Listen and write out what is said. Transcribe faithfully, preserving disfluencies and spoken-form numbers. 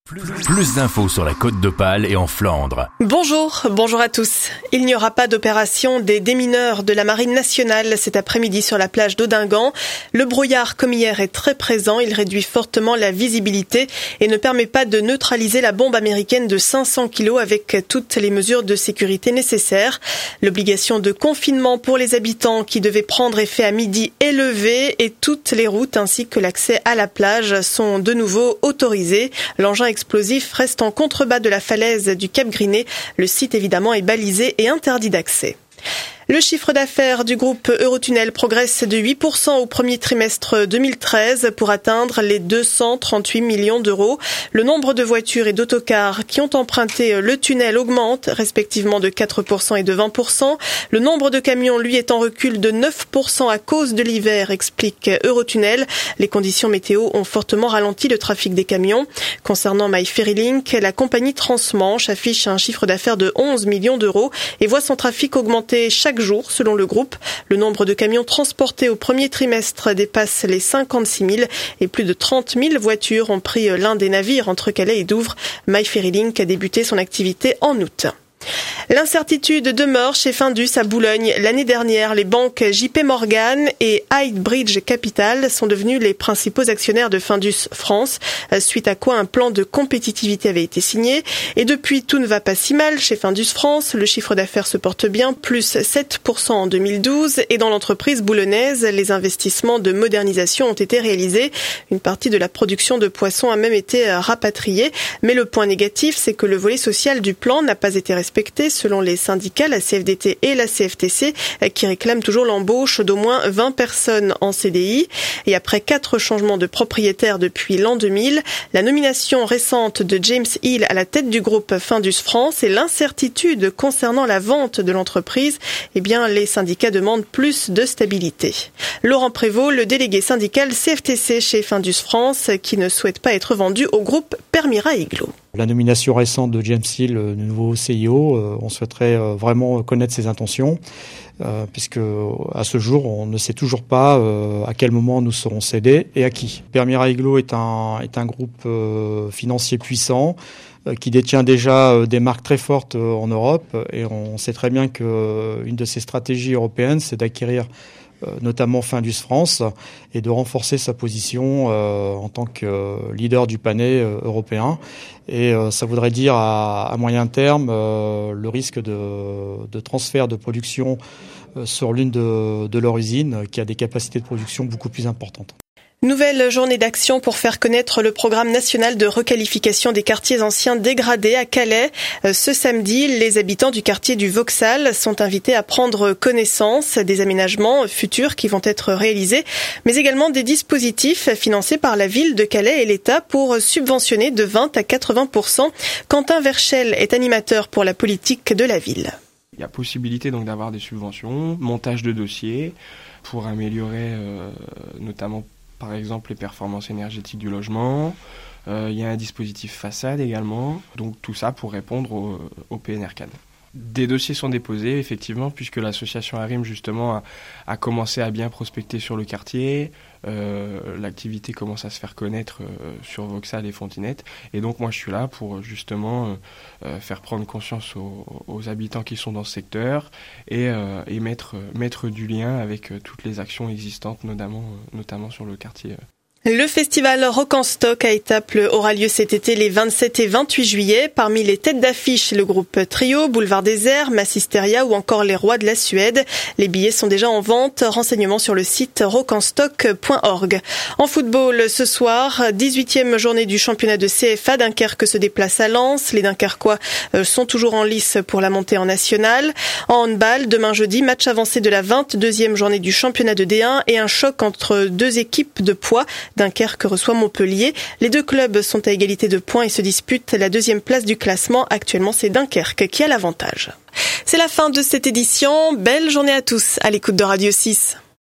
Plus, plus d'infos sur la Côte d'Opale et en Flandre. Bonjour, bonjour à tous. Il n'y aura pas d'opération des démineurs de la Marine nationale cet après-midi sur la plage d'Audingan. Le brouillard, comme hier, est très présent. Il réduit fortement la visibilité et ne permet pas de neutraliser la bombe américaine de cinq cents kilos avec toutes les mesures de sécurité nécessaires. L'obligation de confinement pour les habitants qui devait prendre effet à midi est levée et toutes les routes ainsi que l'accès à la plage sont de nouveau autorisés. L'engin explosif reste en contrebas de la falaise du Cap Griné. Le site évidemment est balisé et interdit d'accès. Le chiffre d'affaires du groupe Eurotunnel progresse de huit pour cent au premier trimestre deux mille treize pour atteindre les deux cent trente-huit millions d'euros. Le nombre de voitures et d'autocars qui ont emprunté le tunnel augmente, respectivement de quatre pour cent et de vingt pour cent. Le nombre de camions, lui, est en recul de neuf pour cent à cause de l'hiver, explique Eurotunnel. Les conditions météo ont fortement ralenti le trafic des camions. Concernant MyFerryLink, la compagnie Transmanche affiche un chiffre d'affaires de onze millions d'euros et voit son trafic augmenter chaque jour, selon le groupe. Le nombre de camions transportés au premier trimestre dépasse les cinquante-six mille et plus de trente mille voitures ont pris l'un des navires entre Calais et Douvres. MyFerryLink a débuté son activité en août. L'incertitude demeure chez Findus à Boulogne. L'année dernière, les banques J P Morgan et Highbridge Capital sont devenus les principaux actionnaires de Findus France, suite à quoi un plan de compétitivité avait été signé. Et depuis, tout ne va pas si mal chez Findus France. Le chiffre d'affaires se porte bien, plus sept pour cent en deux mille douze. Et dans l'entreprise boulonnaise, les investissements de modernisation ont été réalisés. Une partie de la production de poissons a même été rapatriée. Mais le point négatif, c'est que le volet social du plan n'a pas été respecté, selon les syndicats, la C F D T et la C F T C, qui réclament toujours l'embauche d'au moins vingt personnes en C D I. Et après quatre changements de propriétaires depuis l'an deux mille, la nomination récente de James Hill à la tête du groupe Findus France et l'incertitude concernant la vente de l'entreprise, eh bien, les syndicats demandent plus de stabilité. Laurent Prévost, le délégué syndical C F T C chez Findus France, qui ne souhaite pas être vendu au groupe Permira Igloo. La nomination récente de James Hill, le nouveau C I O, euh, on souhaiterait euh, vraiment connaître ses intentions, euh, puisque à ce jour, on ne sait toujours pas euh, à quel moment nous serons cédés et à qui. Permira Igloo est un, est un groupe euh, financier puissant, euh, qui détient déjà euh, des marques très fortes euh, en Europe, et on sait très bien qu'une euh, de ses stratégies européennes, c'est d'acquérir notamment Findus France, et de renforcer sa position euh, en tant que euh, leader du panier euh, européen. Et euh, ça voudrait dire à, à moyen terme euh, le risque de, de transfert de production euh, sur l'une de, de leurs usines qui a des capacités de production beaucoup plus importantes. Nouvelle journée d'action pour faire connaître le programme national de requalification des quartiers anciens dégradés à Calais. Ce samedi, les habitants du quartier du Vauxhall sont invités à prendre connaissance des aménagements futurs qui vont être réalisés, mais également des dispositifs financés par la ville de Calais et l'État pour subventionner de vingt à quatre-vingts pour cent. Quentin Verchel est animateur pour la politique de la ville. Il y a possibilité donc d'avoir des subventions, montage de dossiers pour améliorer euh, notamment par exemple les performances énergétiques du logement. Euh, il y a un dispositif façade également. Donc tout ça pour répondre au, au P N R C A D. Des dossiers sont déposés effectivement puisque l'association Arim justement a, a commencé à bien prospecter sur le quartier. Euh, l'activité commence à se faire connaître euh, sur Vauxhall et Fontinette. Et donc moi je suis là pour justement euh, faire prendre conscience aux, aux habitants qui sont dans ce secteur et, euh, et mettre, mettre du lien avec euh, toutes les actions existantes, notamment, euh, notamment sur le quartier. Euh. Le festival Rock en Stock à Étaples aura lieu cet été les vingt-sept et vingt-huit juillet. Parmi les têtes d'affiche, le groupe Trio, Boulevard Désert, Massisteria ou encore les Rois de la Suède. Les billets sont déjà en vente. Renseignements sur le site rock en stock point org. En football, ce soir, dix-huitième journée du championnat de C F A. Dunkerque se déplace à Lens. Les Dunkerquois sont toujours en lice pour la montée en nationale. En handball, demain jeudi, match avancé de la vingt-deuxième journée du championnat de D un et un choc entre deux équipes de poids. Dunkerque reçoit Montpellier. Les deux clubs sont à égalité de points et se disputent la deuxième place du classement. Actuellement, c'est Dunkerque qui a l'avantage. C'est la fin de cette édition. Belle journée à tous à l'écoute de Radio six.